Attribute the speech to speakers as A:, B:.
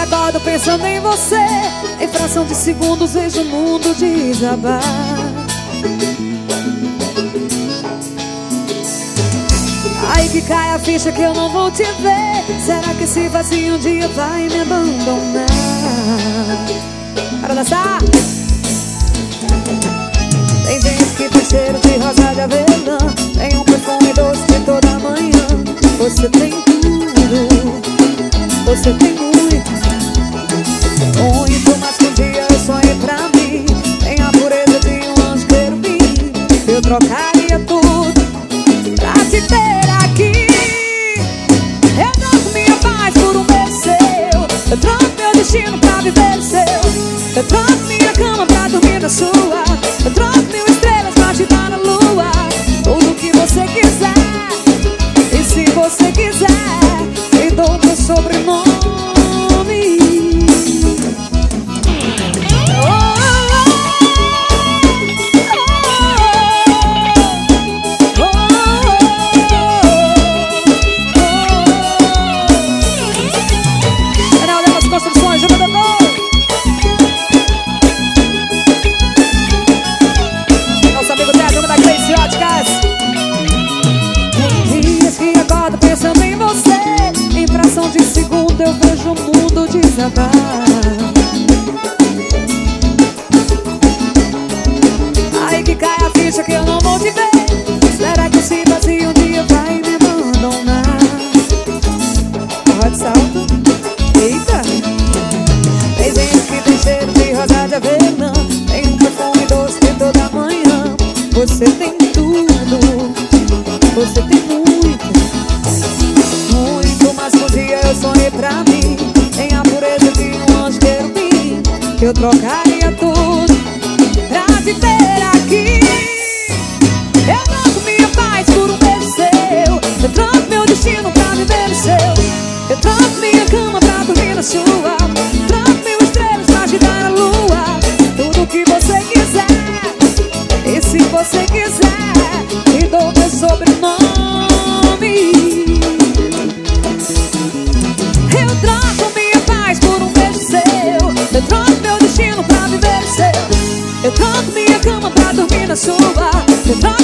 A: acordo pensando em você. Em fração de segundos vejo o mundo desabar. Aí que cai a ficha que eu não vou te ver. Será que esse vazio um dia vai me abandonar? Para dançar! Tem gente que tem cheiro de rosa de avelã, tem um perfume doce de toda manhã. Você tem tudo, você tem muito, muito mais que um dia eu sonhei pra mim. Tem a pureza de um anjo querubim. Eu trocaria tudo pra te ter aqui. Eu troco minha paz por um beijo seu. Eu troco meu destino pra viver o seu. Eu troco minha cama pra dormir na sua. Eu troco mil estrelas pra te dar na lua. Tudo que você quiser. E se você quiser, me dou meu sobrenome. De segundo eu vejo o mundo desabar. Aí que cai a ficha que eu não vou te ver. Será que esse vazio um dia vai me abandonar? Pode salto. Eita! Tem gente que tem cheiro de rosa de avelã, tem um perfume doce de toda manhã. Você tem tudo, você tem muito, mas um dia eu sonhei pra mim. Tem a pureza de um anjo querubim. Eu trocaria tudo pra te ter aqui. Eu troco minha paz por um beijo seu. Eu troco meu destino pra viver o seu. Eu troco minha cama pra dormir na sua. Troco mil estrelas pra te dar a lua. Tudo que você quiser. E se você quiser, me dou meu sobrenome. Eu troco minha paz por um beijo seu. Eu troco meu destino pra viver o seu. Eu troco minha cama pra dormir na sua. Eu troco